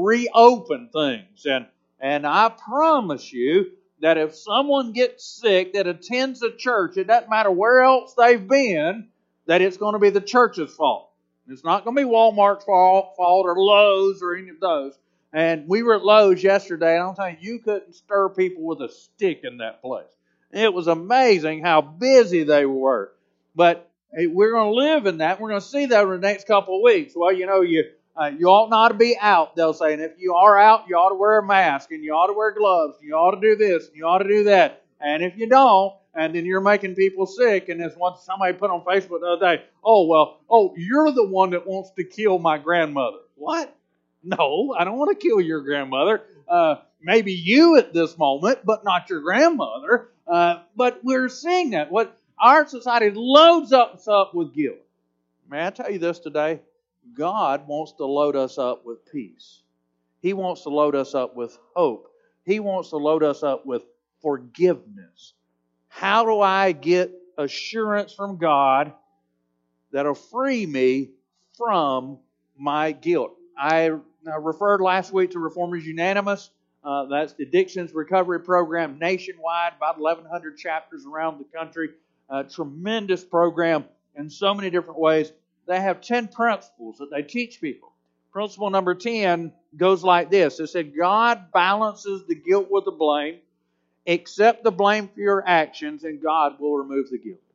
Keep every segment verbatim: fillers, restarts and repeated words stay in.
reopen things. And, and I promise you that if someone gets sick that attends a church, it doesn't matter where else they've been, that it's going to be the church's fault. It's not going to be Walmart's fault, fault or Lowe's or any of those. And we were at Lowe's yesterday, and I'm telling you, you couldn't stir people with a stick in that place. It was amazing how busy they were. But hey, we're going to live in that. We're going to see that over the next couple of weeks. Well, you know, you uh, you ought not to be out, they'll say. And if you are out, you ought to wear a mask, and you ought to wear gloves, and you ought to do this, and you ought to do that. And if you don't, and then you're making people sick, and as one somebody put on Facebook the other day, oh, well, oh, you're the one that wants to kill my grandmother. What? No, I don't want to kill your grandmother. Uh, maybe you at this moment, but not your grandmother. Uh, but we're seeing that. What our society loads us up with guilt. May I tell you this today? God wants to load us up with peace. He wants to load us up with hope. He wants to load us up with forgiveness. How do I get assurance from God that'll free me from my guilt? I referred last week to Reformers Unanimous. Uh, that's the Addictions Recovery Program nationwide, about eleven hundred chapters around the country. A tremendous program in so many different ways. They have ten principles that they teach people. Principle number ten goes like this. It said, God balances the guilt with the blame. Accept the blame for your actions, and God will remove the guilt.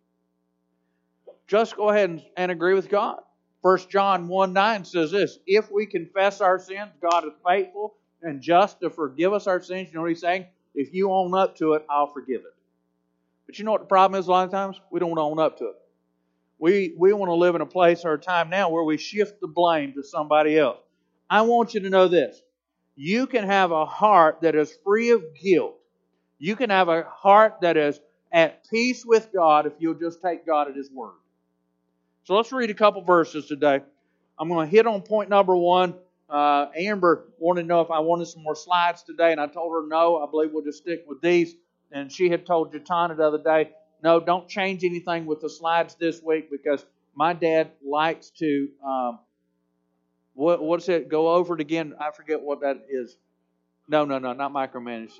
Just go ahead and, and agree with God. First John one nine says this, if we confess our sins, God is faithful and just to forgive us our sins. You know what He's saying? If you own up to it, I'll forgive it. But you know what the problem is a lot of times? We don't want to own up to it. We, we want to live in a place or a time now where we shift the blame to somebody else. I want you to know this. You can have a heart that is free of guilt. You can have a heart that is at peace with God if you'll just take God at His word. So let's read a couple verses today. I'm going to hit on point number one. Uh, Amber wanted to know if I wanted some more slides today, and I told her no. I believe we'll just stick with these. And she had told Jatana the other day, no, don't change anything with the slides this week because my dad likes to, um, what, what's it, go over it again. I forget what that is. No, no, no, not micromanage.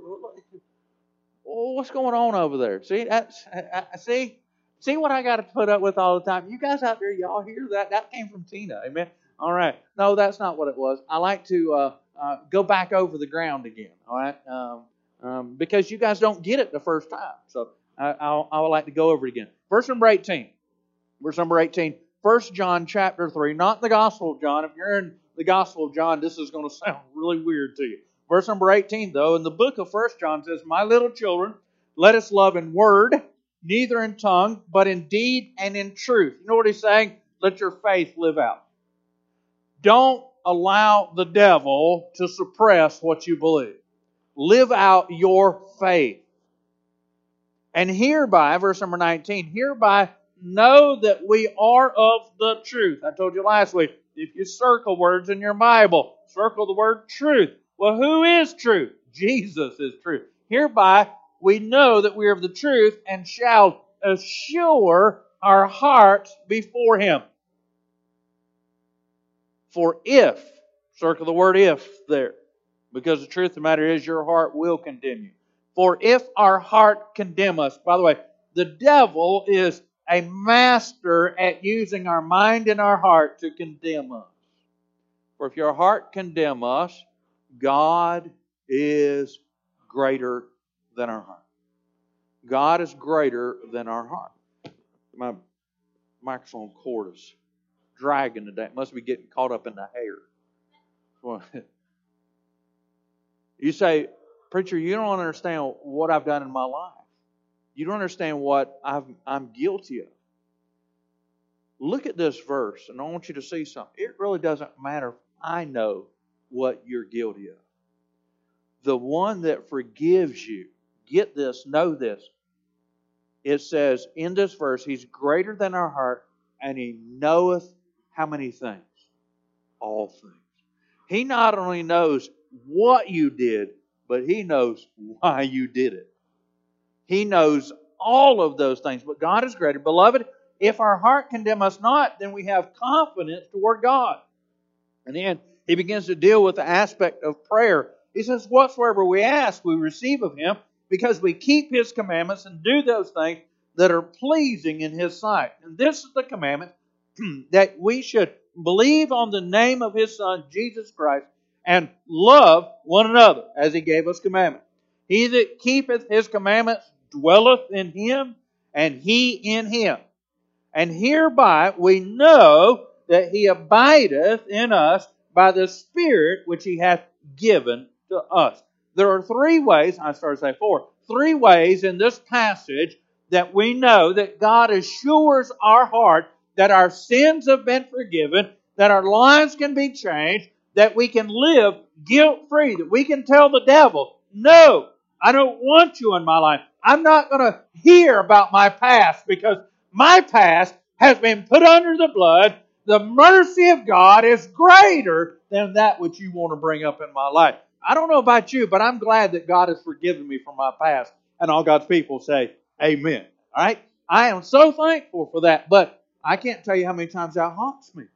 What's going on over there? See, that's, I, I, see, see what I got to put up with all the time. You guys out there, y'all hear that? That came from Tina. Amen. All right. No, that's not what it was. I like to uh, uh, go back over the ground again. All right. Um, um, because you guys don't get it the first time. So I, I'll, I would like to go over it again. Verse number eighteen. Verse number eighteen. First John chapter three. Not the Gospel of John. If you're in the Gospel of John, this is going to sound really weird to you. Verse number eighteen, though, in the book of First John says, my little children, let us love in word, neither in tongue, but in deed and in truth. You know what he's saying? Let your faith live out. Don't allow the devil to suppress what you believe. Live out your faith. And hereby, verse number nineteen, hereby know that we are of the truth. I told you last week, if you circle words in your Bible, circle the word truth. Well, who is truth? Jesus is truth. Hereby we know that we are of the truth and shall assure our hearts before Him. For if, circle the word if there, because the truth of the matter is your heart will condemn you. For if our heart condemn us, by the way, the devil is a master at using our mind and our heart to condemn us. For if your heart condemn us, God is greater than our heart. God is greater than our heart. My microphone cord is dragging today. It must be getting caught up in the hair. You say, preacher, you don't understand what I've done in my life. You don't understand what I've, I'm guilty of. Look at this verse, and I want you to see something. It really doesn't matter if I know what you're guilty of. The one that forgives you, get this, know this. It says in this verse, He's greater than our heart, and He knoweth how many things? All things. He not only knows what you did, but He knows why you did it. He knows all of those things, but God is greater. Beloved, if our heart condemn us not, then we have confidence toward God. And then he begins to deal with the aspect of prayer. He says, whatsoever we ask, we receive of Him, because we keep His commandments and do those things that are pleasing in His sight. And this is the commandment, that we should believe on the name of His Son, Jesus Christ, and love one another, as He gave us commandment. He that keepeth His commandments dwelleth in Him, and He in him. And hereby we know that He abideth in us by the Spirit which He hath given to us. There are three ways, I started to say four, three ways in this passage that we know that God assures our heart that our sins have been forgiven, that our lives can be changed, that we can live guilt-free, that we can tell the devil, no, I don't want you in my life. I'm not going to hear about my past, because my past has been put under the blood. The mercy of God is greater than that which you want to bring up in my life. I don't know about you, but I'm glad that God has forgiven me from my past. And all God's people say, amen. All right? I am so thankful for that. But I can't tell you how many times that haunts me.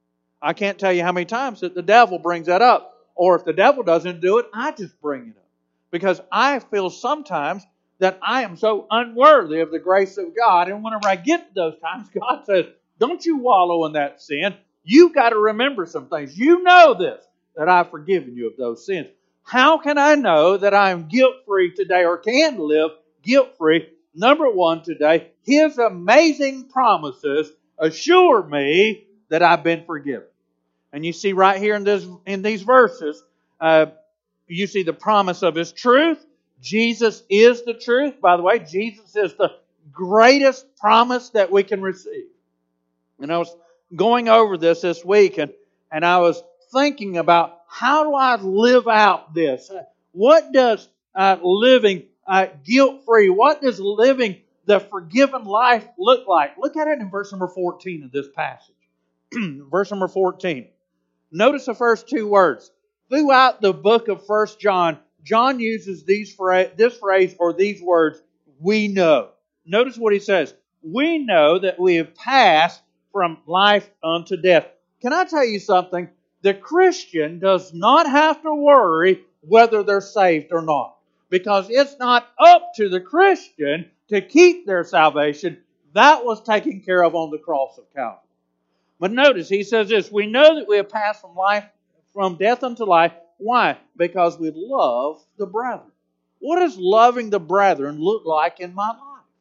I can't tell you how many times that the devil brings that up. Or if the devil doesn't do it, I just bring it up. Because I feel sometimes that I am so unworthy of the grace of God. And whenever I get to those times, God says, don't you wallow in that sin. You've got to remember some things. You know this, that I've forgiven you of those sins. How can I know that I am guilt-free today, or can live guilt-free? Number one today, His amazing promises assure me that I've been forgiven. And you see right here in this in these verses, uh, you see the promise of His truth. Jesus is the truth. By the way, Jesus is the greatest promise that we can receive. And I was going over this this week, and, and I was thinking about, how do I live out this? What does uh, living uh, guilt-free, what does living the forgiven life look like? Look at it in verse number fourteen of this passage. Verse number fourteen. Notice the first two words. Throughout the book of First John, John uses these phra- this phrase or these words, we know. Notice what he says. We know that we have passed from life unto death. Can I tell you something? The Christian does not have to worry whether they're saved or not, because it's not up to the Christian to keep their salvation. That was taken care of on the cross of Calvary. But notice, he says this, we know that we have passed from life, from death unto life. Why? Because we love the brethren. What does loving the brethren look like in my life?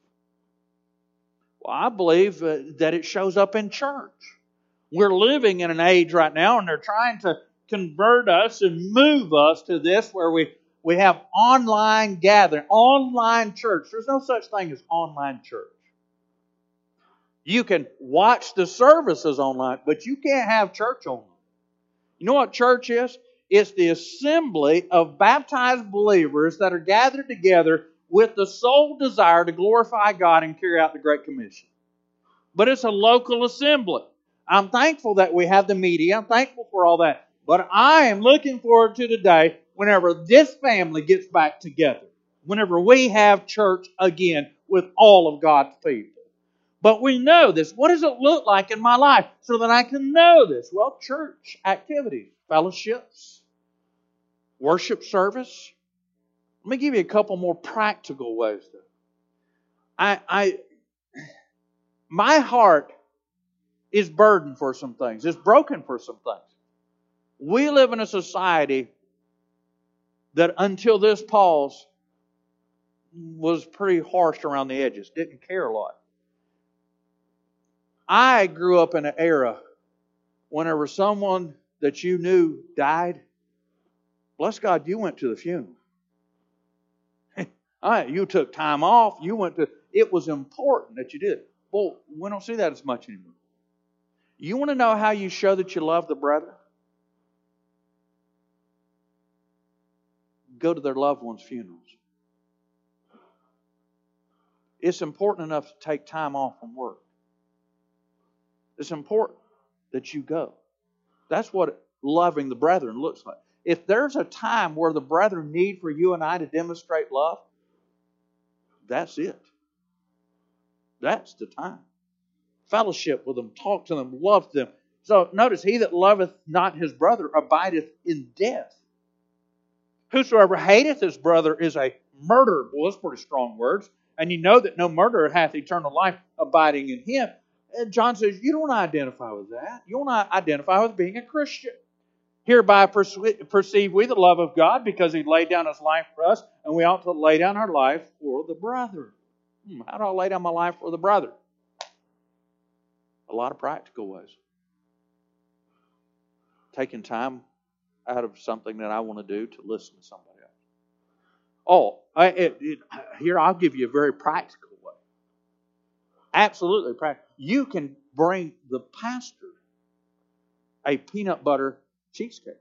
Well, I believe uh, that it shows up in church. We're living in an age right now, and they're trying to convert us and move us to this where we, we have online gathering, online church. There's no such thing as online church. You can watch the services online, but you can't have church online. You know what church is? It's the assembly of baptized believers that are gathered together with the sole desire to glorify God and carry out the Great Commission. But it's a local assembly. I'm thankful that we have the media. I'm thankful for all that. But I am looking forward to the day whenever this family gets back together. Whenever we have church again with all of God's people. But we know this. What does it look like in my life so that I can know this? Well, church activities, fellowships, worship service. Let me give you a couple more practical ways. I, I, my heart is burdened for some things. It's broken for some things. We live in a society that until this pause was pretty harsh around the edges. Didn't care a lot. I grew up in an era whenever someone that you knew died, bless God, you went to the funeral. You took time off. You went to. It was important that you did. Well, we don't see that as much anymore. You want to know how you show that you love the brother? Go to their loved ones' funerals. It's important enough to take time off from work. It's important that you go. That's what loving the brethren looks like. If there's a time where the brethren need for you and I to demonstrate love, that's it. That's the time. Fellowship with them, talk to them, love them, So notice, he that loveth not his brother abideth in death. Whosoever hateth his brother is a murderer. Well, that's pretty strong words. And you know that no murderer hath eternal life abiding in him. And John says, you don't identify with that. You don't identify with being a Christian. Hereby perceive we the love of God, because He laid down His life for us, and we ought to lay down our life for the brother. Hmm, how do I lay down my life for the brother? A lot of practical ways. Taking time out of something that I want to do to listen to somebody else. Oh, I, it, it, here I'll give you a very practical way. Absolutely practical. You can bring the pastor a peanut butter cheesecake.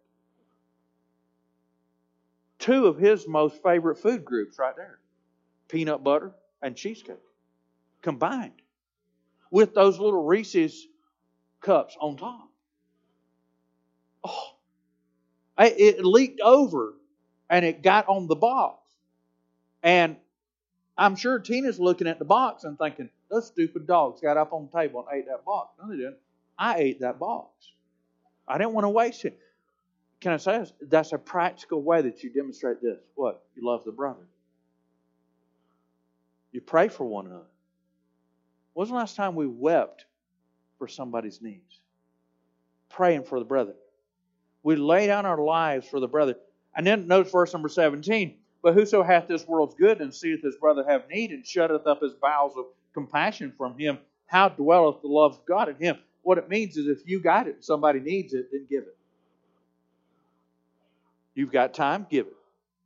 Two of his most favorite food groups right there. Peanut butter and cheesecake. Combined. With those little Reese's cups on top. Oh. It leaked over and it got on the box. And I'm sure Tina's looking at the box and thinking, those stupid dogs got up on the table and ate that box. No, they didn't. I ate that box. I didn't want to waste it. Can I say this? That's a practical way that you demonstrate this. What? You love the brother. You pray for one another. When was the last time we wept for somebody's needs? Praying for the brother. We lay down our lives for the brother. And then notice verse number seventeen. But whoso hath this world's good, and seeth his brother have need, and shutteth up his bowels of compassion from him, how dwelleth the love of God in him? What it means is, if you got it and somebody needs it, then give it. You've got time, give it.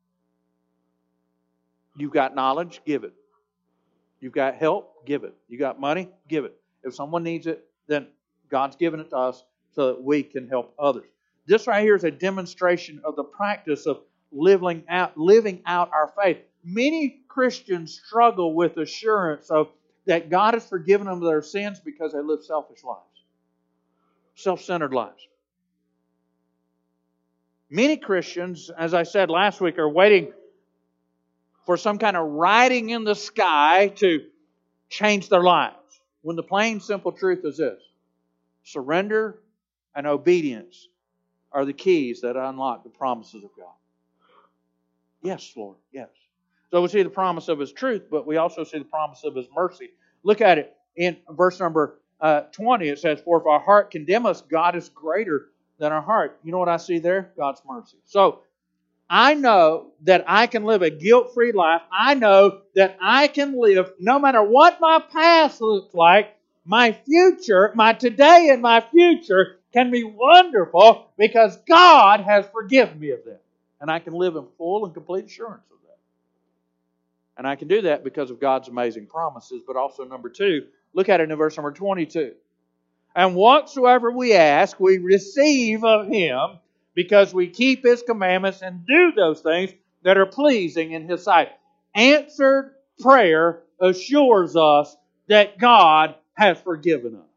You've got knowledge, give it. You've got help, give it. You got money, give it. If someone needs it, then God's given it to us so that we can help others. This right here is a demonstration of the practice of living out, living out our faith. Many Christians struggle with assurance of that God has forgiven them their sins because they live selfish lives. Self-centered lives. Many Christians, as I said last week, are waiting for some kind of writing in the sky to change their lives. When the plain, simple truth is this. Surrender and obedience are the keys that unlock the promises of God. Yes, Lord, yes. So we see the promise of His truth, but we also see the promise of His mercy. Look at it in verse number uh, twenty. It says, for if our heart condemn us, God is greater than our heart. You know what I see there? God's mercy. So I know that I can live a guilt-free life. I know that I can live, no matter what my past looks like, my future, my today and my future can be wonderful because God has forgiven me of that. And I can live in full and complete assurance of that. And I can do that because of God's amazing promises. But also, number two, look at it in verse number twenty-two. And whatsoever we ask, we receive of Him, because we keep His commandments and do those things that are pleasing in His sight. Answered prayer assures us that God has forgiven us.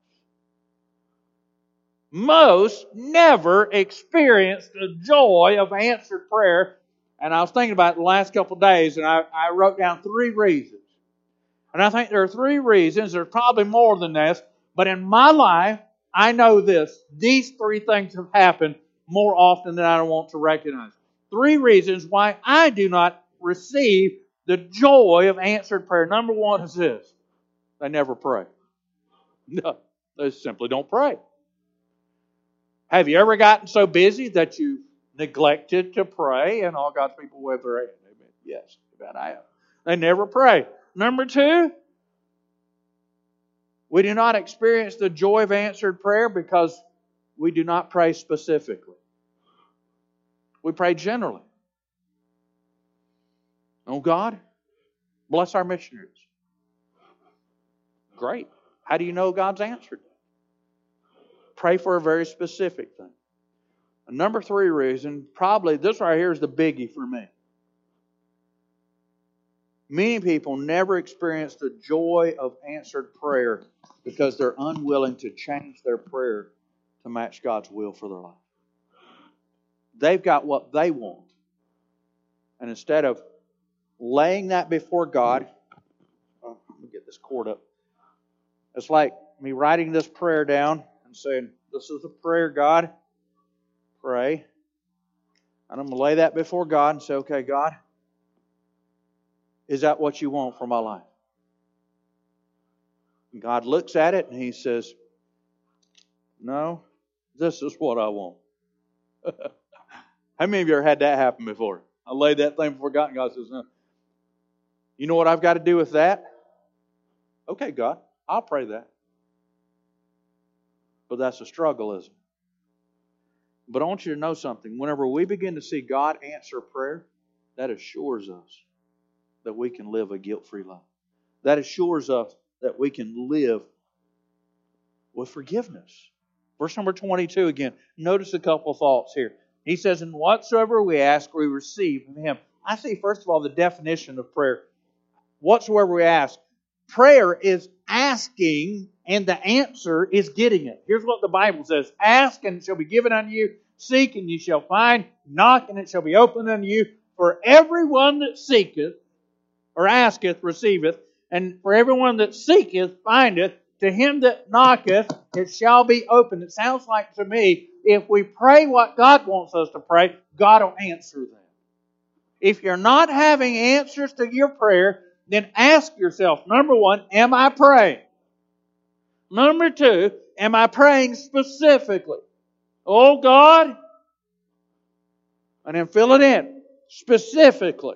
Most never experienced the joy of answered prayer. And I was thinking about it the last couple of days, and I, I wrote down three reasons. And I think there are three reasons. There's probably more than this. But in my life, I know this. These three things have happened more often than I want to recognize. Three reasons why I do not receive the joy of answered prayer. Number one is this. They never pray. No, they simply don't pray. Have you ever gotten so busy that you neglected to pray? And all God's people wave their hand. Amen. Yes, that I have. They never pray. Number two, we do not experience the joy of answered prayer because we do not pray specifically. We pray generally. Oh God, bless our missionaries. Great. How do you know God's answered? Pray for a very specific thing. A number three reason, probably this right here is the biggie for me. Many people never experience the joy of answered prayer because they're unwilling to change their prayer to match God's will for their life. They've got what they want. And instead of laying that before God, oh, let me get this cord up. It's like me writing this prayer down and saying, this is a prayer, God. Pray. And I'm going to lay that before God and say, okay, God, is that what you want for my life? And God looks at it and He says, no, this is what I want. How many of you ever had that happen before? I laid that thing before God and God says, no. You know what I've got to do with that? Okay, God, I'll pray that. But that's a struggle, isn't it? But I want you to know something. Whenever we begin to see God answer prayer, that assures us that we can live a guilt-free life. That assures us that we can live with forgiveness. Verse number twenty-two again. Notice a couple thoughts here. He says, and whatsoever we ask, we receive from Him. I see, first of all, the definition of prayer. Whatsoever we ask. Prayer is asking, and the answer is getting it. Here's what the Bible says. Ask, and it shall be given unto you. Seek, and you shall find. Knock, and it shall be opened unto you. For everyone that seeketh, or asketh, receiveth. And for everyone that seeketh, findeth. To him that knocketh, it shall be opened. It sounds like to me, if we pray what God wants us to pray, God will answer that. If you're not having answers to your prayer, then ask yourself, number one, am I praying? Number two, am I praying specifically? Oh God, and then fill it in, specifically.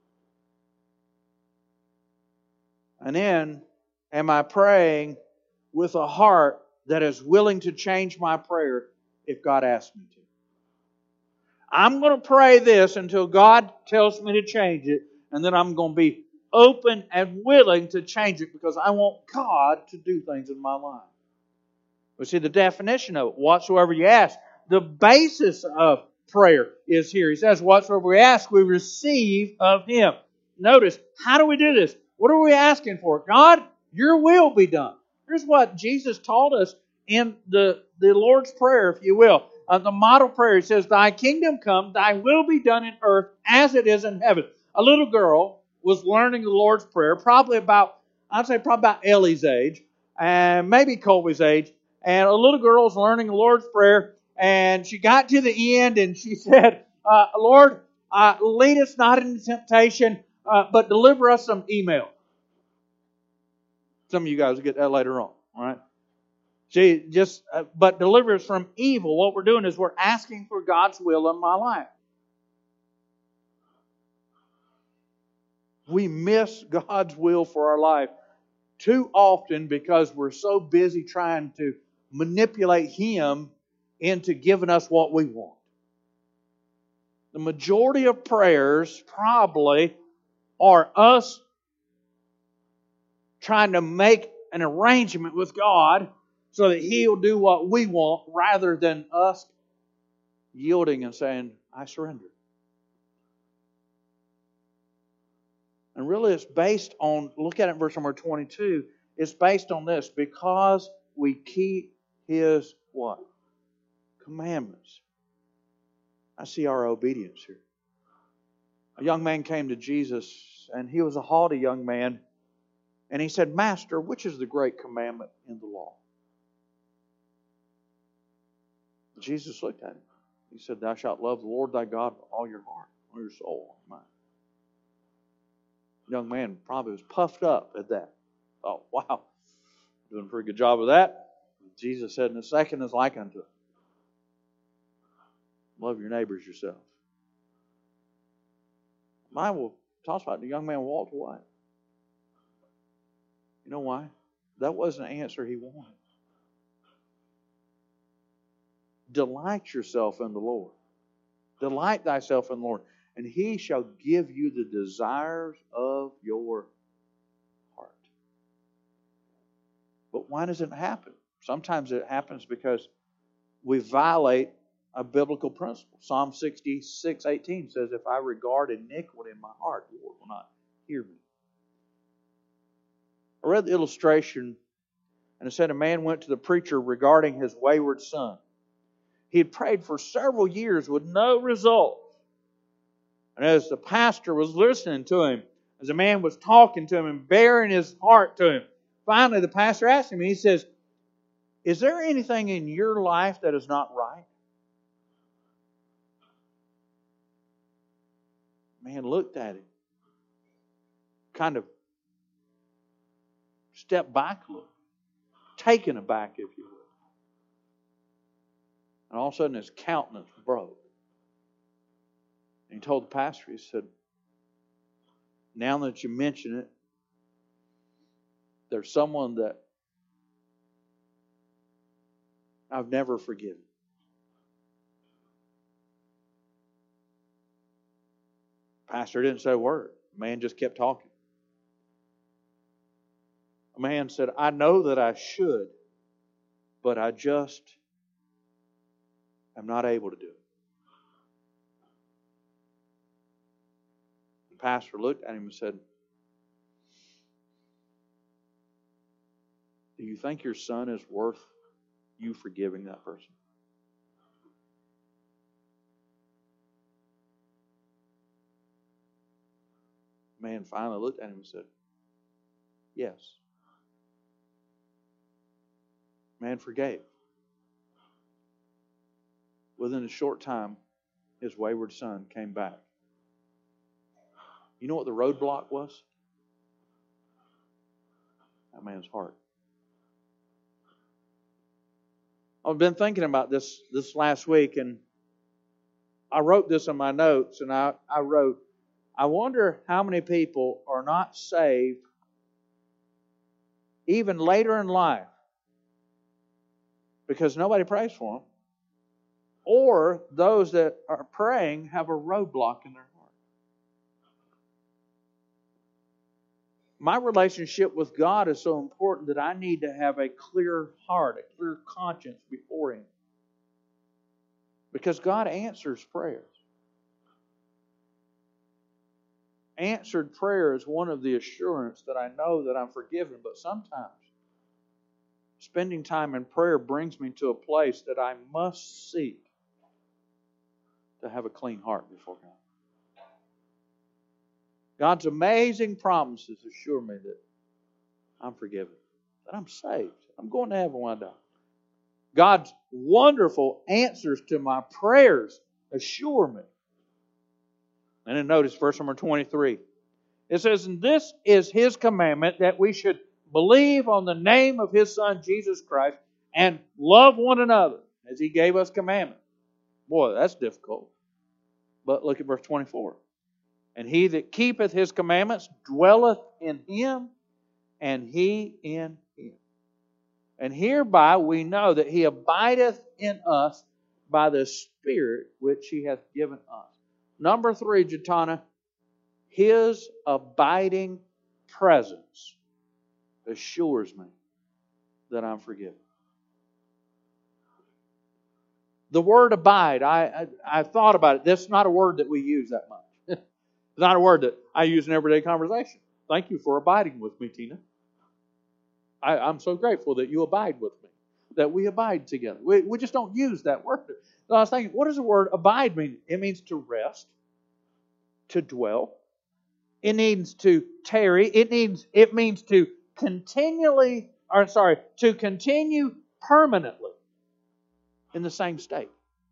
And then, am I praying with a heart that is willing to change my prayer if God asks me to? I'm going to pray this until God tells me to change it, and then I'm going to be open and willing to change it because I want God to do things in my life. We see the definition of it. Whatsoever you ask. The basis of prayer is here. He says, whatsoever we ask, we receive of Him. Notice, how do we do this? What are we asking for? God, your will be done. Here's what Jesus taught us in the, the Lord's Prayer, if you will. Uh, the model prayer, He says, Thy kingdom come, Thy will be done in earth as it is in heaven. A little girl was learning the Lord's Prayer, probably about, I'd say probably about Ellie's age, and maybe Colby's age. And a little girl was learning the Lord's Prayer, and she got to the end, and she said, uh, Lord, uh, lead us not into temptation, uh, but deliver us some email. Some of you guys will get that later on, all right? She just, uh, but deliver us from evil. What we're doing is we're asking for God's will in my life. We miss God's will for our life too often because we're so busy trying to manipulate Him into giving us what we want. The majority of prayers probably are us trying to make an arrangement with God so that He'll do what we want rather than us yielding and saying, I surrender. And really it's based on, look at it in verse number twenty-two, it's based on this, because we keep His what? Commandments. I see our obedience here. A young man came to Jesus, and he was a haughty young man, and he said, Master, which is the great commandment in the law? Jesus looked at him. He said, Thou shalt love the Lord thy God with all your heart, all your soul, all your mind. The young man probably was puffed up at that. Oh, wow, doing a pretty good job of that. Jesus said, and the second is like unto it. Love your neighbors yourself. The Bible talks about the young man walked away. You know why? That wasn't the answer he wanted. Delight yourself in the Lord. Delight thyself in the Lord, and He shall give you the desires of your heart. But why does it happen? Sometimes it happens because we violate a biblical principle. Psalm sixty-six eighteen says, If I regard iniquity in my heart, the Lord will not hear me. I read the illustration, and it said a man went to the preacher regarding his wayward son. He had prayed for several years with no result. And as the pastor was listening to him, as the man was talking to him and bearing his heart to him, finally the pastor asked him, he says, Is there anything in your life that is not right? Man looked at him. Kind of stepped back a little. Taken aback, if you will. And all of a sudden his countenance broke. And he told the pastor, he said, now that you mention it, there's someone that I've never forgiven. Pastor didn't say a word. The man just kept talking. A man said, I know that I should, but I just am not able to do it. The pastor looked at him and said, do you think your son is worth you forgiving that person? The man finally looked at him and said, yes. Man forgave. Within a short time, his wayward son came back. You know what the roadblock was? That man's heart. I've been thinking about this this last week, and I wrote this in my notes, and I, I wrote, I wonder how many people are not saved even later in life because nobody prays for them, or those that are praying have a roadblock in their heart. My relationship with God is so important that I need to have a clear heart, a clear conscience before Him. Because God answers prayers. Answered prayer is one of the assurance that I know that I'm forgiven, but sometimes spending time in prayer brings me to a place that I must seek to have a clean heart before God. God's amazing promises assure me that I'm forgiven, that I'm saved. I'm going to heaven one day. God's wonderful answers to my prayers assure me. And then notice verse number twenty-three. It says, and this is His commandment, that we should believe on the name of His Son, Jesus Christ, and love one another as He gave us commandment. Boy, that's difficult. But look at verse twenty-four. And he that keepeth His commandments dwelleth in Him, and He in him. And hereby we know that He abideth in us by the Spirit which He hath given us. Number three, Jatana, His abiding presence assures me that I'm forgiven. The word abide, I, I, I thought about it. That's not a word that we use that much. It's not a word that I use in everyday conversation. Thank you for abiding with me, Tina. I, I'm so grateful that you abide with me, that we abide together. We, we just don't use that word. So I was thinking, what does the word abide mean? It means to rest, to dwell. It means to tarry. It means it means to continually, or sorry, to continue permanently in the same state.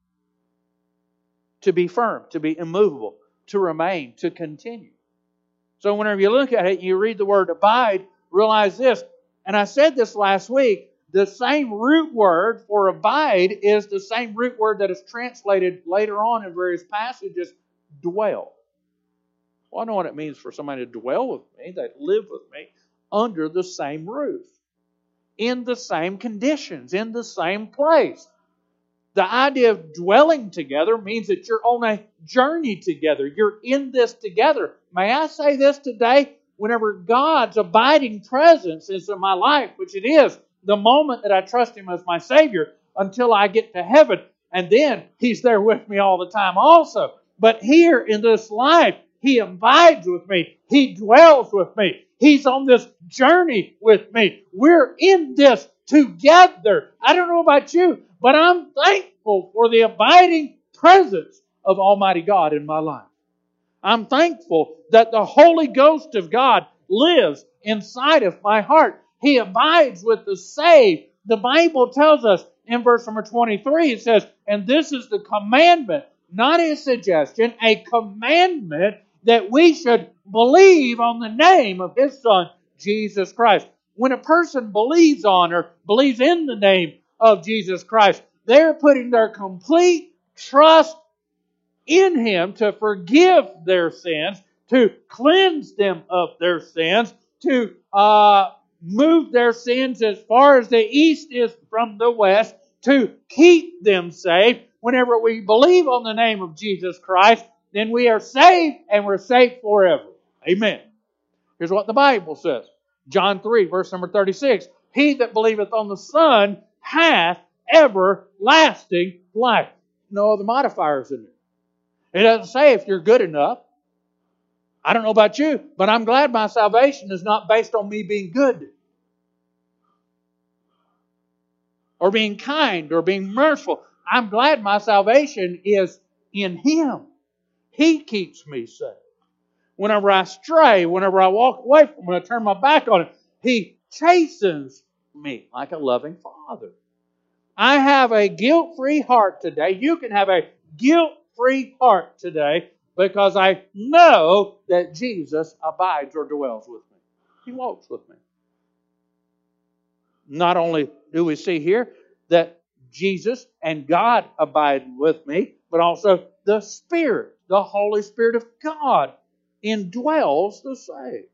To be firm, to be immovable, to remain, to continue. So whenever you look at it, you read the word abide, realize this. And I said this last week, the same root word for abide is the same root word that is translated later on in various passages, dwell. Well, I know what it means for somebody to dwell with me, that live with me, under the same roof, in the same conditions, in the same place. The idea of dwelling together means that you're on a journey together. You're in this together. May I say this today? Whenever God's abiding presence is in my life, which it is, the moment that I trust Him as my Savior until I get to heaven, and then He's there with me all the time also. But here in this life, He abides with me. He dwells with me. He's on this journey with me. We're in this together. I don't know about you, but I'm thankful for the abiding presence of Almighty God in my life. I'm thankful that the Holy Ghost of God lives inside of my heart. He abides with the saved the Bible tells us in verse number twenty-three, it says, and this is the commandment, not a suggestion, a commandment that we should believe on the name of His Son, Jesus Christ. When a person believes on or believes in the name of Jesus Christ, they're putting their complete trust in Him to forgive their sins, to cleanse them of their sins, to uh, move their sins as far as the east is from the west, to keep them safe. Whenever we believe on the name of Jesus Christ, then we are saved and we're safe forever. Amen. Here's what the Bible says. John three, verse number thirty-six. He that believeth on the Son hath everlasting life. No other modifiers in it. It doesn't say if you're good enough. I don't know about you, but I'm glad my salvation is not based on me being good, or being kind, or being merciful. I'm glad my salvation is in Him. He keeps me safe. Whenever I stray, whenever I walk away from Him, when I turn my back on Him, He chastens me like a loving Father. I have a guilt-free heart today. You can have a guilt-free heart today because I know that Jesus abides or dwells with me. He walks with me. Not only do we see here that Jesus and God abide with me, but also the Spirit, the Holy Spirit of God, indwells the saved.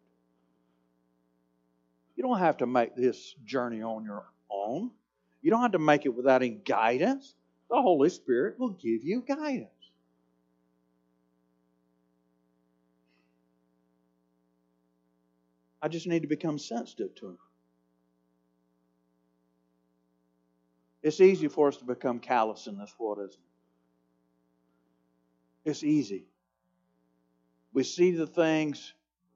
You don't have to make this journey on your own. You don't have to make it without any guidance. The Holy Spirit will give you guidance. I just need to become sensitive to Him. It's easy for us to become callous in this world, isn't it? It's easy. We see the things.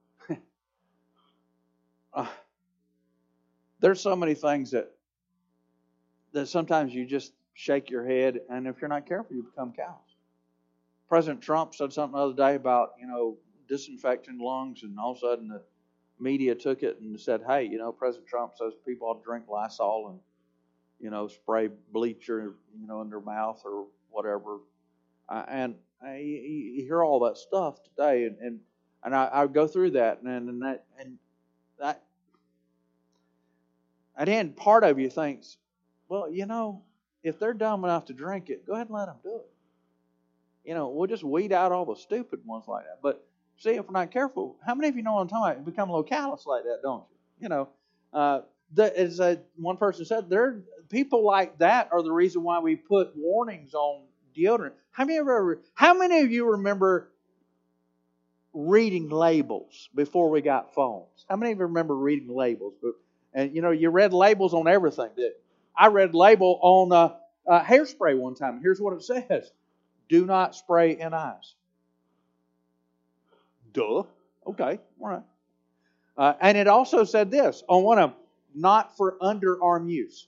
uh, there's so many things that that sometimes you just shake your head, and if you're not careful, you become callous. President Trump said something the other day about, you know, disinfecting lungs, and all of a sudden the media took it and said, hey, you know, President Trump says people ought to drink Lysol and, you know, spray bleach or, you know, in their mouth or whatever. Uh, and I, you hear all that stuff today, and and, and I, I go through that, and and that and that. At the end, part of you thinks, well, you know, if they're dumb enough to drink it, go ahead and let them do it. You know, we'll just weed out all the stupid ones like that. But see, if we're not careful, how many of you know what I'm talking about? You become a little callous like that, don't you? You know, uh, the, as a, one person said, there people like that are the reason why we put warnings on deodorant. How many of you, how many of you remember reading labels before we got phones? How many of you remember reading labels? And you know, you read labels on everything. Didn't you? I read label on uh, uh, hairspray one time. Here's what it says: do not spray in eyes. Duh. Okay, all right. Uh, and it also said this on one of them: not for underarm use.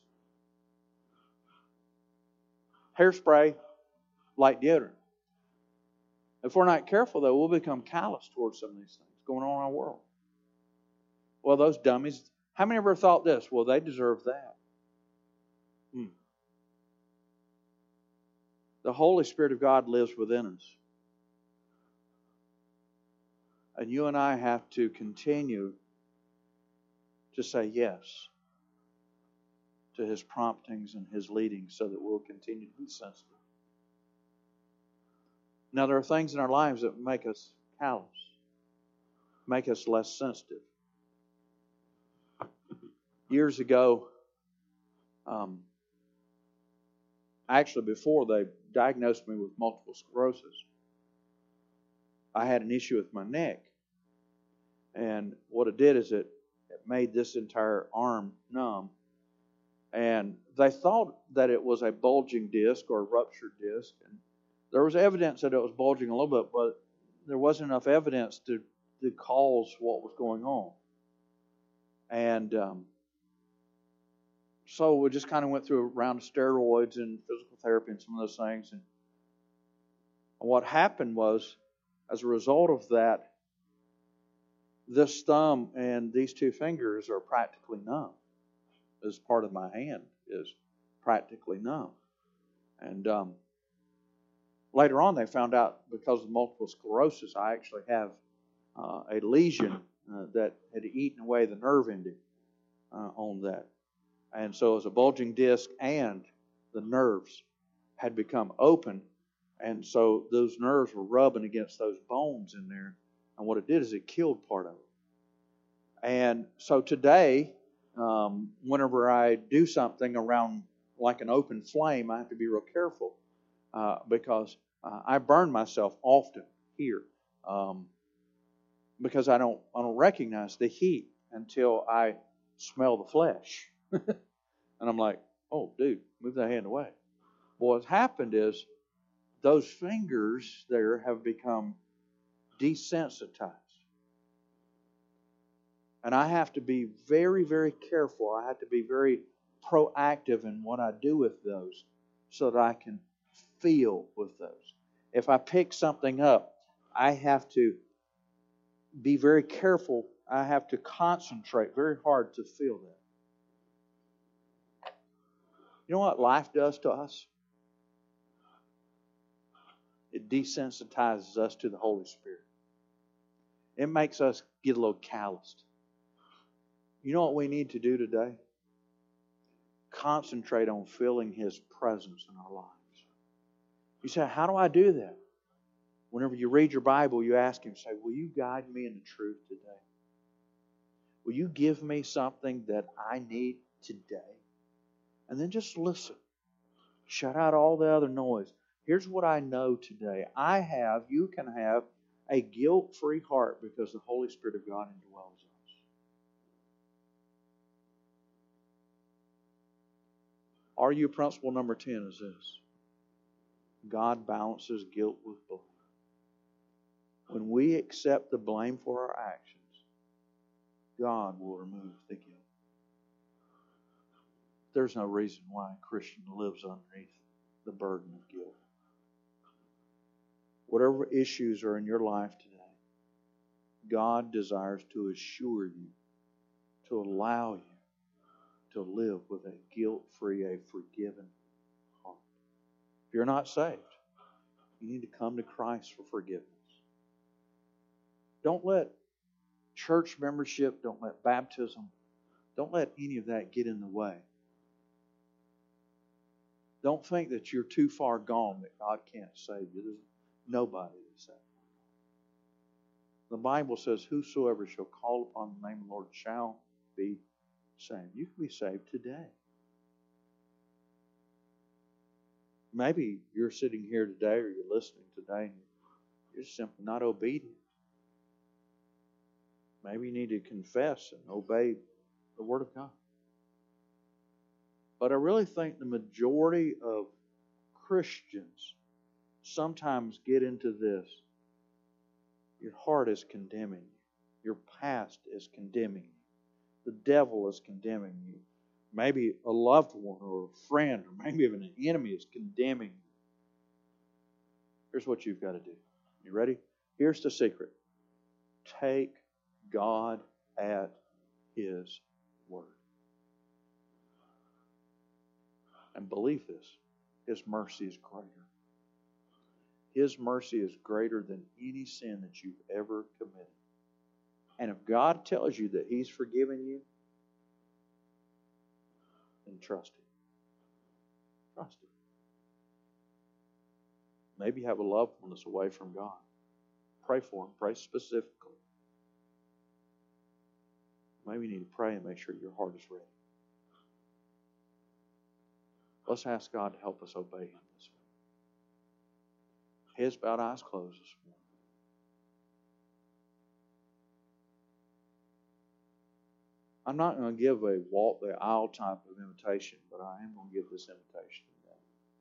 Hairspray, like deodorant. If we're not careful, though, we'll become callous towards some of these things going on in our world. Well, those dummies, how many ever thought this? Well, they deserve that. Hmm. The Holy Spirit of God lives within us. And you and I have to continue to say yes to His promptings and His leadings so that we'll continue to be sensitive. Now, there are things in our lives that make us callous, make us less sensitive. Years ago, um, actually before they diagnosed me with multiple sclerosis, I had an issue with my neck. And what it did is it, it made this entire arm numb. And they thought that it was a bulging disc or a ruptured disc. And there was evidence that it was bulging a little bit, but there wasn't enough evidence to, to cause what was going on. And um, so we just kind of went through a round of steroids and physical therapy and some of those things. And what happened was, as a result of that, this thumb and these two fingers are practically numb as part of my hand is practically numb. And um, later on, they found out because of multiple sclerosis, I actually have uh, a lesion uh, that had eaten away the nerve ending uh, on that. And so it was a bulging disc, and the nerves had become open. And so those nerves were rubbing against those bones in there. And what it did is it killed part of it. And so today, um, whenever I do something around like an open flame, I have to be real careful uh, because uh, I burn myself often here um, because I don't I don't recognize the heat until I smell the flesh. And I'm like, oh, dude, move that hand away. Well, what's happened is those fingers there have become desensitized. And I have to be very, very careful. I have to be very proactive in what I do with those so that I can feel with those. If I pick something up, I have to be very careful. I have to concentrate very hard to feel that. You know what life does to us? It desensitizes us to the Holy Spirit. It makes us get a little calloused. You know what we need to do today? Concentrate on feeling His presence in our lives. You say, how do I do that? Whenever you read your Bible, you ask Him, say, will you guide me in the truth today? Will you give me something that I need today? And then just listen. Shut out all the other noise. Here's what I know today. I have, you can have, a guilt-free heart because the Holy Spirit of God indwells us. R U principle number ten is this. God balances guilt with blame. When we accept the blame for our actions, God will remove the guilt. There's no reason why a Christian lives underneath the burden of guilt. Whatever issues are in your life today, God desires to assure you, to allow you to live with a guilt-free, a forgiven heart. If you're not saved, you need to come to Christ for forgiveness. Don't let church membership, don't let baptism, don't let any of that get in the way. Don't think that you're too far gone that God can't save you. There's nobody that's that. The Bible says, whosoever shall call upon the name of the Lord shall be saved. You can be saved today. Maybe you're sitting here today or you're listening today and you're simply not obedient. Maybe you need to confess and obey the Word of God. But I really think the majority of Christians sometimes get into this. Your heart is condemning you. Your past is condemning you. The devil is condemning you. Maybe a loved one or a friend or maybe even an enemy is condemning you. Here's what you've got to do. You ready? Here's the secret. Take God at His word. And believe this. His mercy is greater. His mercy is greater than any sin that you've ever committed. And if God tells you that He's forgiven you, then trust Him. Trust Him. Maybe you have a loved one that's away from God. Pray for him. Pray specifically. Maybe you need to pray and make sure your heart is ready. Let's ask God to help us obey Him this week. Heads bowed, eyes closed this morning. I'm not going to give a walk the aisle type of invitation, but I am going to give this invitation today.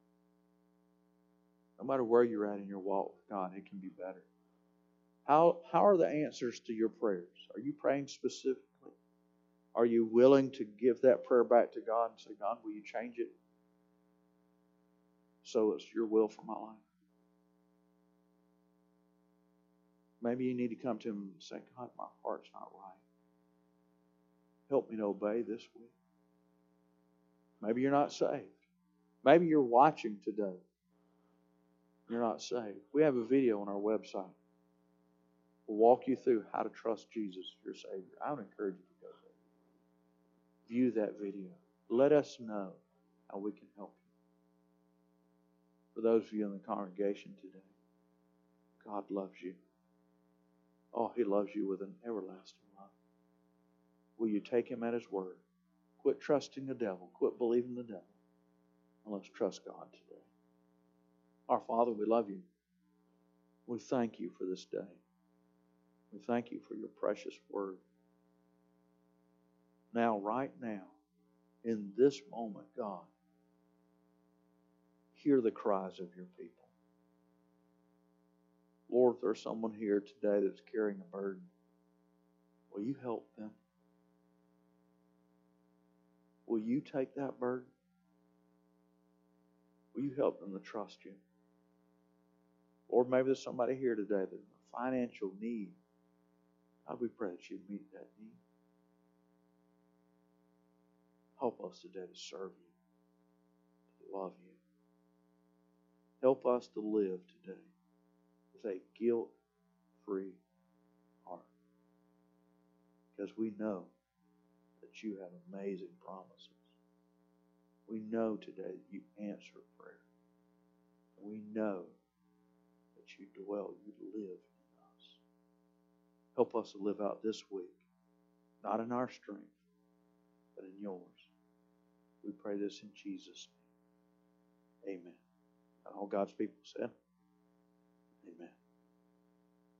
No matter where you're at in your walk with God, it can be better. How, how are the answers to your prayers? Are you praying specifically? Are you willing to give that prayer back to God and say, God, will you change it so it's your will for my life? Maybe you need to come to Him and say, God, my heart's not right. Help me to obey this week. Maybe you're not saved. Maybe you're watching today. You're not saved. We have a video on our website. We'll walk you through how to trust Jesus as your Savior. I would encourage you to go there. View that video. Let us know how we can help you. For those of you in the congregation today, God loves you. Oh, He loves you with an everlasting love. Will you take Him at His word? Quit trusting the devil. Quit believing the devil. And let's trust God today. Our Father, we love you. We thank you for this day. We thank you for your precious word. Now, right now, in this moment, God, hear the cries of your people. Lord, if there's someone here today that's carrying a burden, will you help them? Will you take that burden? Will you help them to trust you? Or maybe there's somebody here today that's in a financial need. God, we pray that you'd meet that need. Help us today to serve you, to love you. Help us to live today with a guilt-free heart. Because we know that you have amazing promises. We know today that you answer prayer. We know that you dwell, you live in us. Help us to live out this week, not in our strength, but in yours. We pray this in Jesus' name. Amen. And all God's people said,